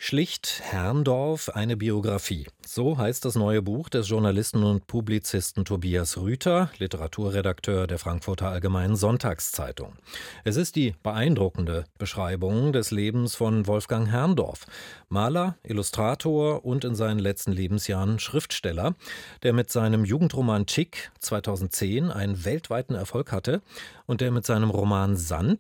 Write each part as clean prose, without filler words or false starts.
Schlicht Herrndorf, eine Biografie. So heißt das neue Buch des Journalisten und Publizisten Tobias Rüther, Literaturredakteur der Frankfurter Allgemeinen Sonntagszeitung. Es ist die beeindruckende Beschreibung des Lebens von Wolfgang Herrndorf, Maler, Illustrator und in seinen letzten Lebensjahren Schriftsteller, der mit seinem Jugendroman Chick 2010 einen weltweiten Erfolg hatte und der mit seinem Roman Sand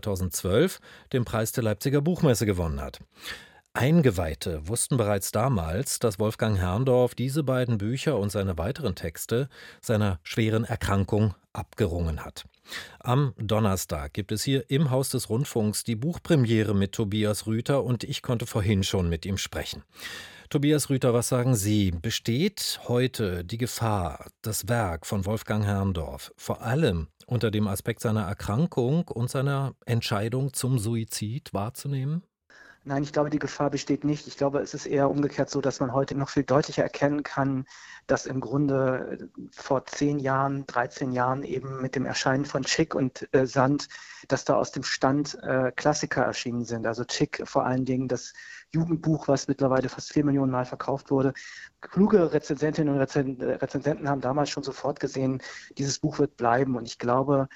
2012 den Preis der Leipziger Buchmesse gewonnen hat. Eingeweihte wussten bereits damals, dass Wolfgang Herrndorf diese beiden Bücher und seine weiteren Texte seiner schweren Erkrankung abgerungen hat. Am Donnerstag gibt es hier im Haus des Rundfunks die Buchpremiere mit Tobias Rüther und ich konnte vorhin schon mit ihm sprechen. Tobias Rüther, was sagen Sie? Besteht heute die Gefahr, das Werk von Wolfgang Herrndorf vor allem unter dem Aspekt seiner Erkrankung und seiner Entscheidung zum Suizid wahrzunehmen? Nein, ich glaube, die Gefahr besteht nicht. Ich glaube, es ist eher umgekehrt so, dass man heute noch viel deutlicher erkennen kann, dass im Grunde vor 10 Jahren, 13 Jahren eben mit dem Erscheinen von Chick und Sand, dass da aus dem Stand Klassiker erschienen sind. Also Chick vor allen Dingen das Jugendbuch, was mittlerweile fast 4 Millionen Mal verkauft wurde. Kluge Rezensentinnen und Rezensenten haben damals schon sofort gesehen, dieses Buch wird bleiben. Und ich glaube,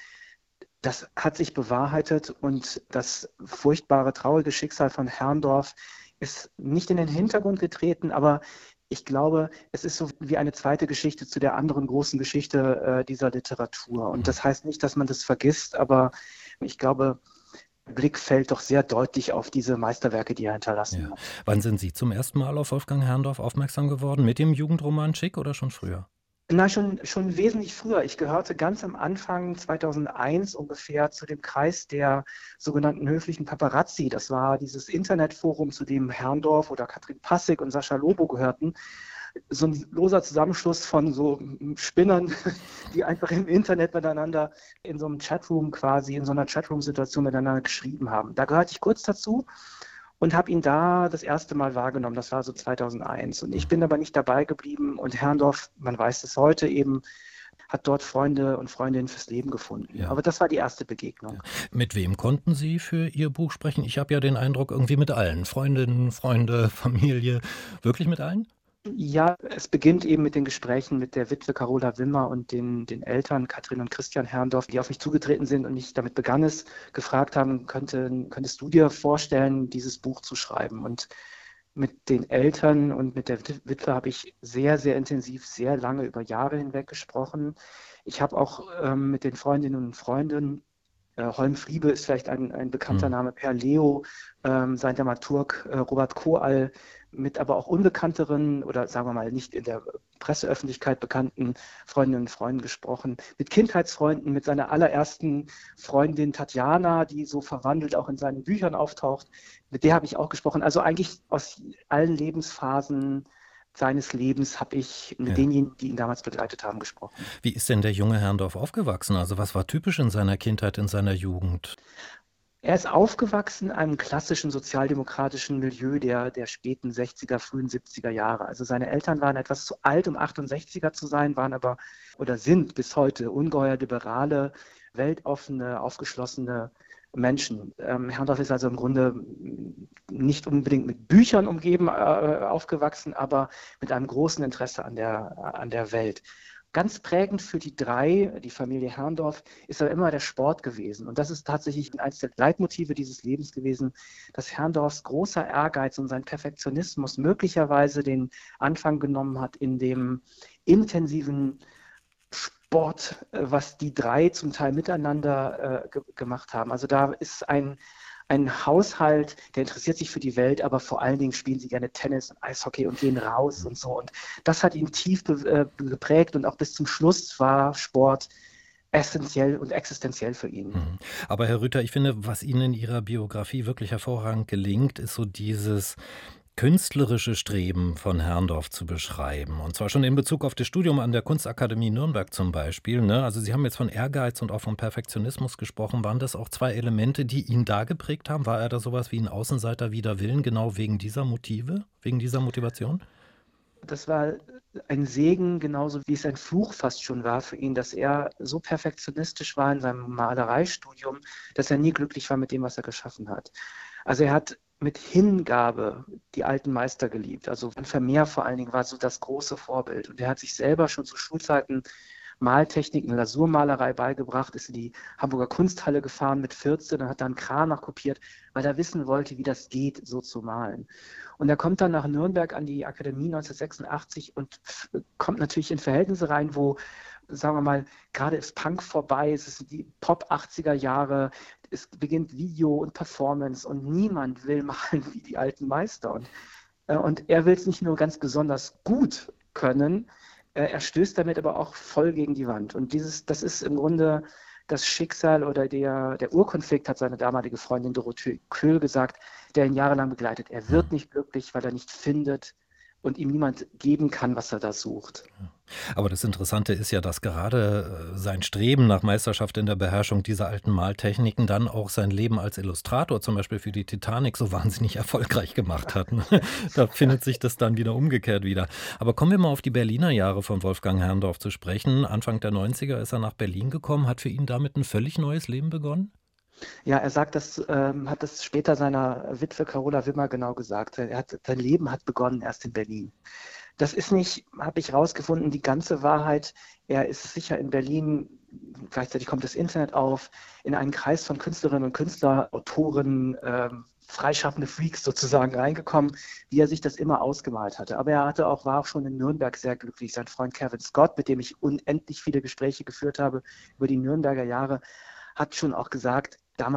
das hat sich bewahrheitet und das furchtbare, traurige Schicksal von Herrndorf ist nicht in den Hintergrund getreten, aber ich glaube, es ist so wie eine zweite Geschichte zu der anderen großen Geschichte dieser Literatur. Und das heißt nicht, dass man das vergisst, aber ich glaube, der Blick fällt doch sehr deutlich auf diese Meisterwerke, die er hinterlassen Ja. hat. Wann sind Sie zum ersten Mal auf Wolfgang Herrndorf aufmerksam geworden? Mit dem Jugendroman Chick oder schon früher? Na, schon wesentlich früher. Ich gehörte ganz am Anfang 2001 ungefähr zu dem Kreis der sogenannten höflichen Paparazzi. Das war dieses Internetforum, zu dem Herrndorf oder Katrin Passig und Sascha Lobo gehörten. So ein loser Zusammenschluss von so Spinnern, die einfach im Internet miteinander in so einem Chatroom quasi, in so einer Chatroom-Situation miteinander geschrieben haben. Da gehörte ich kurz dazu und habe ihn da das erste Mal wahrgenommen. Das war so 2001. Und ich bin aber nicht dabei geblieben. Und Herrndorf, man weiß es heute eben, hat dort Freunde und Freundinnen fürs Leben gefunden. Ja. Aber das war die erste Begegnung. Mit wem konnten Sie für Ihr Buch sprechen? Ich habe ja den Eindruck, irgendwie mit allen. Freundinnen, Freunde, Familie. Wirklich mit allen? Ja, es beginnt eben mit den Gesprächen mit der Witwe Carola Wimmer und den Eltern Katrin und Christian Herrndorf, die auf mich zugetreten sind und ich damit begann es, gefragt haben, könntest du dir vorstellen, dieses Buch zu schreiben? Und mit den Eltern und mit der Witwe habe ich sehr, sehr intensiv, sehr lange über Jahre hinweg gesprochen. Ich habe auch mit den Freundinnen und Freunden, Holm Friebe ist vielleicht ein bekannter Name, Per Leo, sein Dramaturg Robert Koal, mit aber auch unbekannteren oder sagen wir mal nicht in der Presseöffentlichkeit bekannten Freundinnen und Freunden gesprochen, mit Kindheitsfreunden, mit seiner allerersten Freundin Tatjana, die so verwandelt auch in seinen Büchern auftaucht, mit der habe ich auch gesprochen. Also eigentlich aus allen Lebensphasen seines Lebens habe ich mit Ja. denjenigen, die ihn damals begleitet haben, gesprochen. Wie ist denn der junge Herrndorf aufgewachsen? Also was war typisch in seiner Kindheit, in seiner Jugend? Er ist aufgewachsen in einem klassischen sozialdemokratischen Milieu der späten 60er, frühen 70er Jahre. Also seine Eltern waren etwas zu alt, um 68er zu sein, waren aber oder sind bis heute ungeheuer liberale, weltoffene, aufgeschlossene Menschen. Herrndorf ist also im Grunde nicht unbedingt mit Büchern umgeben aufgewachsen, aber mit einem großen Interesse an der Welt. Ganz prägend für die drei, die Familie Herrndorf, ist aber immer der Sport gewesen. Und das ist tatsächlich eines der Leitmotive dieses Lebens gewesen, dass Herrndorfs großer Ehrgeiz und sein Perfektionismus möglicherweise den Anfang genommen hat in dem intensiven Sport, was die drei zum Teil miteinander gemacht haben. Also da ist ein Haushalt, der interessiert sich für die Welt, aber vor allen Dingen spielen sie gerne Tennis und Eishockey und gehen raus und so. Und das hat ihn tief geprägt und auch bis zum Schluss war Sport essentiell und existenziell für ihn. Aber Herr Rüther, ich finde, was Ihnen in Ihrer Biografie wirklich hervorragend gelingt, ist so dieses künstlerische Streben von Herrndorf zu beschreiben. Und zwar schon in Bezug auf das Studium an der Kunstakademie Nürnberg zum Beispiel. Ne? Also Sie haben jetzt von Ehrgeiz und auch von Perfektionismus gesprochen. Waren das auch zwei Elemente, die ihn da geprägt haben? War er da sowas wie ein Außenseiter wider Willen, genau wegen dieser Motive, wegen dieser Motivation? Das war ein Segen, genauso wie es ein Fluch fast schon war für ihn, dass er so perfektionistisch war in seinem Malereistudium, dass er nie glücklich war mit dem, was er geschaffen hat. Also er hat mit Hingabe die alten Meister geliebt. Also Vermeer vor allen Dingen war so das große Vorbild. Und er hat sich selber schon zu Schulzeiten Maltechniken, Lasurmalerei beigebracht, ist in die Hamburger Kunsthalle gefahren mit 14 und hat dann Kranach kopiert, weil er wissen wollte, wie das geht, so zu malen. Und er kommt dann nach Nürnberg an die Akademie 1986 und kommt natürlich in Verhältnisse rein, wo, sagen wir mal, gerade ist Punk vorbei, es ist die Pop 80er Jahre, es beginnt Video und Performance und niemand will malen wie die alten Meister. Und er will es nicht nur ganz besonders gut können, er stößt damit aber auch voll gegen die Wand. Und das ist im Grunde das Schicksal oder der Urkonflikt, hat seine damalige Freundin Dorothee Köhl gesagt, der ihn jahrelang begleitet. Er wird nicht glücklich, weil er nicht findet und ihm niemand geben kann, was er da sucht. Aber das Interessante ist ja, dass gerade sein Streben nach Meisterschaft in der Beherrschung dieser alten Maltechniken dann auch sein Leben als Illustrator, zum Beispiel für die Titanic, so wahnsinnig erfolgreich gemacht hat. Da findet sich das dann wieder umgekehrt wieder. Aber kommen wir mal auf die Berliner Jahre von Wolfgang Herrndorff zu sprechen. Anfang der 90er ist er nach Berlin gekommen. Hat für ihn damit ein völlig neues Leben begonnen? Ja, er sagt, hat das später seiner Witwe Carola Wimmer genau gesagt. Sein Leben hat begonnen erst in Berlin. Das ist nicht, habe ich rausgefunden, die ganze Wahrheit. Er ist sicher in Berlin, gleichzeitig kommt das Internet auf, in einen Kreis von Künstlerinnen und Künstlern, Autoren, freischaffende Freaks sozusagen reingekommen, wie er sich das immer ausgemalt hatte. Aber war auch schon in Nürnberg sehr glücklich. Sein Freund Kevin Scott, mit dem ich unendlich viele Gespräche geführt habe über die Nürnberger Jahre, hat schon auch gesagt,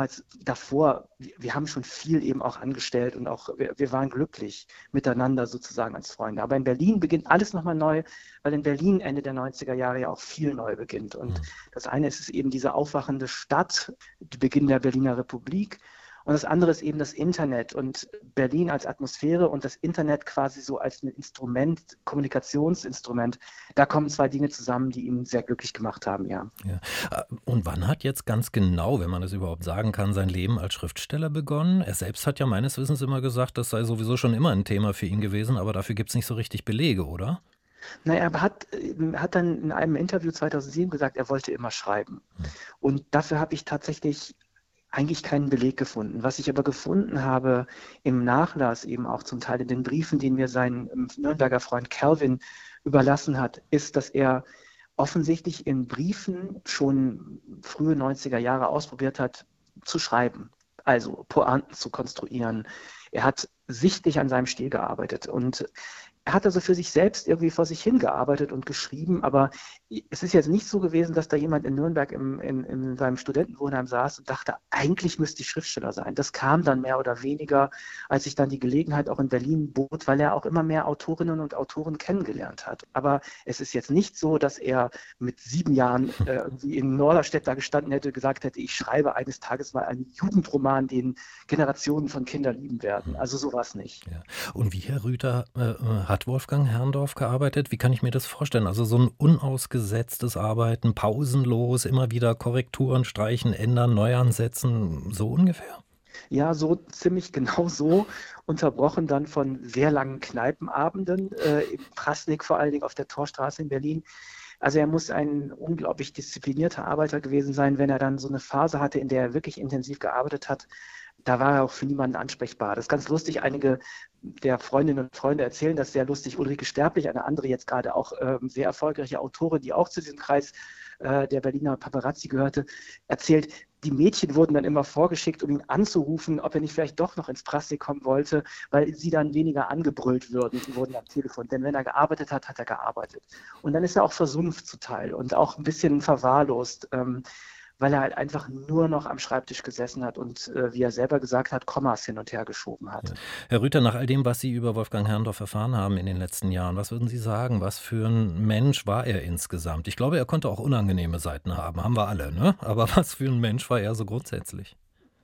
davor, wir haben schon viel eben auch angestellt und auch wir waren glücklich miteinander sozusagen als Freunde. Aber in Berlin beginnt alles nochmal neu, weil in Berlin Ende der 90er Jahre ja auch viel neu beginnt. Und das eine ist es eben diese aufwachende Stadt, die Beginn der Berliner Republik. Und das andere ist eben das Internet und Berlin als Atmosphäre und das Internet quasi so als ein Instrument, Kommunikationsinstrument. Da kommen zwei Dinge zusammen, die ihn sehr glücklich gemacht haben, ja. Ja. Und wann hat jetzt ganz genau, wenn man das überhaupt sagen kann, sein Leben als Schriftsteller begonnen? Er selbst hat ja meines Wissens immer gesagt, das sei sowieso schon immer ein Thema für ihn gewesen, aber dafür gibt es nicht so richtig Belege, oder? Na, er hat dann in einem Interview 2007 gesagt, er wollte immer schreiben. Und dafür habe ich tatsächlich eigentlich keinen Beleg gefunden. Was ich aber gefunden habe im Nachlass, eben auch zum Teil in den Briefen, den mir sein Nürnberger Freund Calvin überlassen hat, ist, dass er offensichtlich in Briefen schon frühe 90er Jahre ausprobiert hat, zu schreiben, also Pointen zu konstruieren. Er hat sichtlich an seinem Stil gearbeitet und er hat also für sich selbst irgendwie vor sich hingearbeitet und geschrieben, aber es ist jetzt nicht so gewesen, dass da jemand in Nürnberg in seinem Studentenwohnheim saß und dachte, eigentlich müsste ich Schriftsteller sein. Das kam dann mehr oder weniger, als sich dann die Gelegenheit auch in Berlin bot, weil er auch immer mehr Autorinnen und Autoren kennengelernt hat. Aber es ist jetzt nicht so, dass er mit 7 Jahren irgendwie in Norderstedt da gestanden hätte und gesagt hätte, ich schreibe eines Tages mal einen Jugendroman, den Generationen von Kindern lieben werden. Also sowas nicht. Ja. Und wie, Herr Rüther, hat Wolfgang Herrndorff gearbeitet? Wie kann ich mir das vorstellen? Also so ein unausgesetztes Arbeiten, pausenlos, immer wieder Korrekturen, streichen, ändern, neu ansetzen, so ungefähr? Ja, so ziemlich genau so, unterbrochen dann von sehr langen Kneipenabenden, im Prasnik vor allen Dingen auf der Torstraße in Berlin. Also er muss ein unglaublich disziplinierter Arbeiter gewesen sein, wenn er dann so eine Phase hatte, in der er wirklich intensiv gearbeitet hat. Da war er auch für niemanden ansprechbar. Das ist ganz lustig. Einige der Freundinnen und Freunde erzählen das sehr lustig. Ulrike Sterblich, eine andere jetzt gerade auch sehr erfolgreiche Autorin, die auch zu diesem Kreis der Berliner Paparazzi gehörte, erzählt, die Mädchen wurden dann immer vorgeschickt, um ihn anzurufen, ob er nicht vielleicht doch noch ins Prasnik kommen wollte, weil sie dann weniger angebrüllt wurden am Telefon. Denn wenn er gearbeitet hat, hat er gearbeitet. Und dann ist er auch versumpft zuteil und auch ein bisschen verwahrlost, weil er halt einfach nur noch am Schreibtisch gesessen hat und, wie er selber gesagt hat, Kommas hin und her geschoben hat. Ja. Herr Rüther, nach all dem, was Sie über Wolfgang Herrndorff erfahren haben in den letzten Jahren, was würden Sie sagen, was für ein Mensch war er insgesamt? Ich glaube, er konnte auch unangenehme Seiten haben wir alle, ne? Aber was für ein Mensch war er so grundsätzlich?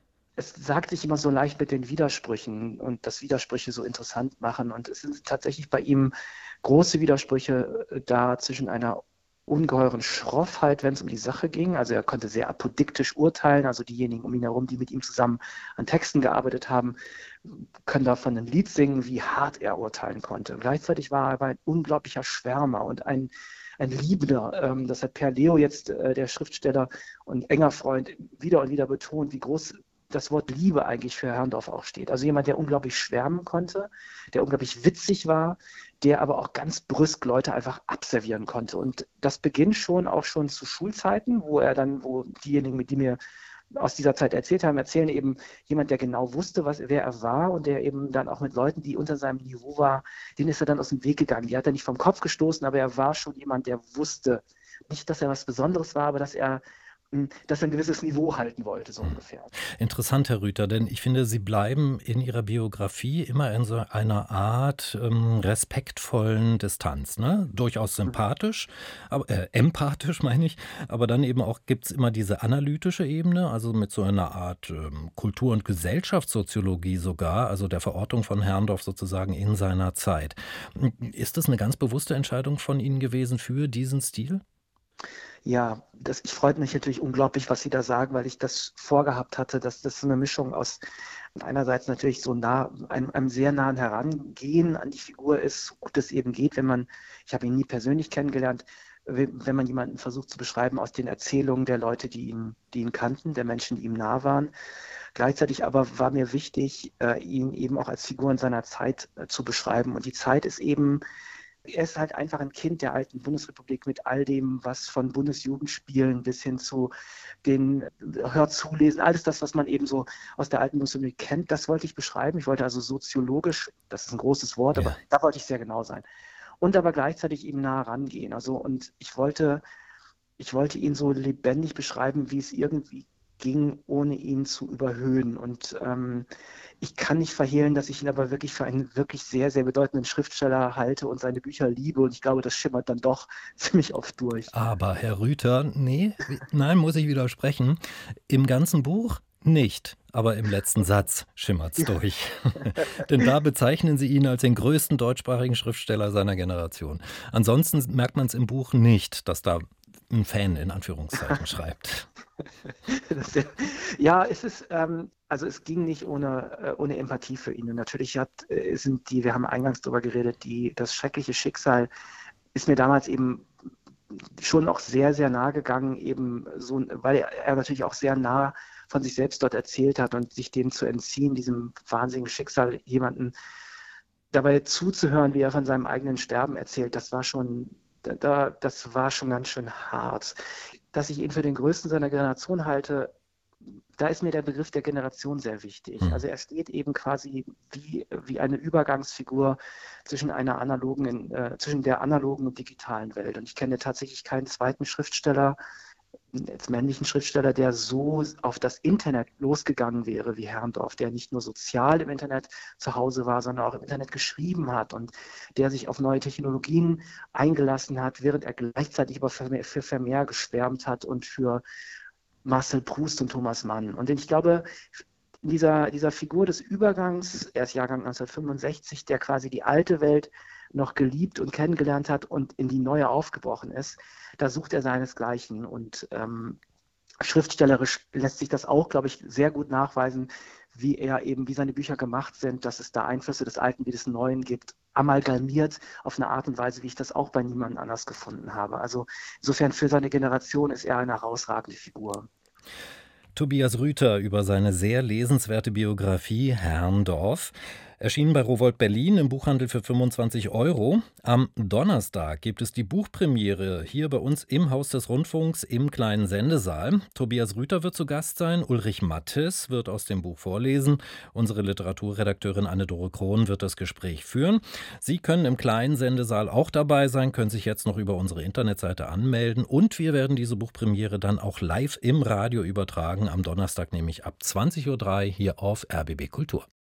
Es sagt sich immer so leicht mit den Widersprüchen und dass Widersprüche so interessant machen. Und es sind tatsächlich bei ihm große Widersprüche da zwischen einer ungeheuren Schroffheit, wenn es um die Sache ging. Also er konnte sehr apodiktisch urteilen. Also diejenigen um ihn herum, die mit ihm zusammen an Texten gearbeitet haben, können davon ein Lied singen, wie hart er urteilen konnte. Gleichzeitig war er aber ein unglaublicher Schwärmer und ein Liebender. Das hat Per Leo jetzt, der Schriftsteller und enger Freund, wieder und wieder betont, wie groß das Wort Liebe eigentlich für Herrndorf auch steht. Also jemand, der unglaublich schwärmen konnte, der unglaublich witzig war, der aber auch ganz brüsk Leute einfach abservieren konnte. Und das beginnt schon zu Schulzeiten, wo diejenigen, die mir aus dieser Zeit erzählt haben, erzählen eben jemand, der genau wusste, wer er war und der eben dann auch mit Leuten, die unter seinem Niveau war, denen ist er dann aus dem Weg gegangen. Die hat er nicht vom Kopf gestoßen, aber er war schon jemand, der wusste, nicht, dass er was Besonderes war, aber dass er ein gewisses Niveau halten wollte, so ungefähr. Interessant, Herr Rüther, denn ich finde, Sie bleiben in Ihrer Biografie immer in so einer Art respektvollen Distanz. Ne? Durchaus sympathisch, aber, empathisch meine ich, aber dann eben auch gibt es immer diese analytische Ebene, also mit so einer Art Kultur- und Gesellschaftssoziologie sogar, also der Verortung von Herrndorf sozusagen in seiner Zeit. Ist das eine ganz bewusste Entscheidung von Ihnen gewesen für diesen Stil? Ja, ich freut mich natürlich unglaublich, was Sie da sagen, weil ich das vorgehabt hatte, dass das so eine Mischung aus einerseits natürlich so einem sehr nahen Herangehen an die Figur ist, so gut es eben geht, ich habe ihn nie persönlich kennengelernt, wenn man jemanden versucht zu beschreiben aus den Erzählungen der Leute, die ihn kannten, der Menschen, die ihm nah waren. Gleichzeitig aber war mir wichtig, ihn eben auch als Figur in seiner Zeit zu beschreiben. Und die Zeit ist eben, er ist halt einfach ein Kind der alten Bundesrepublik mit all dem, was von Bundesjugendspielen bis hin zu den Hörzulesen, alles das, was man eben so aus der alten Bundesrepublik kennt, das wollte ich beschreiben. Ich wollte also soziologisch, das ist ein großes Wort, aber da wollte ich sehr genau sein. Und aber gleichzeitig ihm nah rangehen. Und ich wollte ihn so lebendig beschreiben, wie es irgendwie ging, ohne ihn zu überhöhen. Und ich kann nicht verhehlen, dass ich ihn aber wirklich für einen wirklich sehr, sehr bedeutenden Schriftsteller halte und seine Bücher liebe. Und ich glaube, das schimmert dann doch ziemlich oft durch. Aber Herr Rüther, nein, muss ich widersprechen. Im ganzen Buch nicht, aber im letzten Satz schimmert's durch. Denn da bezeichnen Sie ihn als den größten deutschsprachigen Schriftsteller seiner Generation. Ansonsten merkt man es im Buch nicht, dass da ein Fan in Anführungszeichen schreibt. Ja, also es ging nicht ohne Empathie für ihn. Und natürlich wir haben eingangs darüber geredet, das schreckliche Schicksal ist mir damals eben schon noch sehr, sehr nah gegangen, eben so, weil er natürlich auch sehr nah von sich selbst dort erzählt hat und sich dem zu entziehen, diesem wahnsinnigen Schicksal, jemanden dabei zuzuhören, wie er von seinem eigenen Sterben erzählt, das war schon ganz schön hart. Dass ich ihn für den Größten seiner Generation halte, da ist mir der Begriff der Generation sehr wichtig. Also er steht eben quasi wie eine Übergangsfigur zwischen der analogen und digitalen Welt. Und ich kenne tatsächlich keinen zweiten Schriftsteller, als männlichen Schriftsteller, der so auf das Internet losgegangen wäre wie Herrndorf, der nicht nur sozial im Internet zu Hause war, sondern auch im Internet geschrieben hat und der sich auf neue Technologien eingelassen hat, während er gleichzeitig aber für Vermeer geschwärmt hat und für Marcel Proust und Thomas Mann. Und ich glaube, dieser Figur des Übergangs, er ist Jahrgang 1965, der quasi die alte Welt noch geliebt und kennengelernt hat und in die neue aufgebrochen ist, da sucht er seinesgleichen. Und schriftstellerisch lässt sich das auch, glaube ich, sehr gut nachweisen, wie seine Bücher gemacht sind, dass es da Einflüsse des Alten wie des Neuen gibt, amalgamiert auf eine Art und Weise, wie ich das auch bei niemandem anders gefunden habe. Also insofern für seine Generation ist er eine herausragende Figur. Tobias Rüther über seine sehr lesenswerte Biografie Herrndorf. Erschienen bei Rowohlt Berlin im Buchhandel für 25 €. Am Donnerstag gibt es die Buchpremiere hier bei uns im Haus des Rundfunks im kleinen Sendesaal. Tobias Rüther wird zu Gast sein, Ulrich Mattes wird aus dem Buch vorlesen. Unsere Literaturredakteurin Anne-Dore Krohn wird das Gespräch führen. Sie können im kleinen Sendesaal auch dabei sein, können sich jetzt noch über unsere Internetseite anmelden. Und wir werden diese Buchpremiere dann auch live im Radio übertragen, am Donnerstag nämlich ab 20:03 Uhr hier auf RBB Kultur.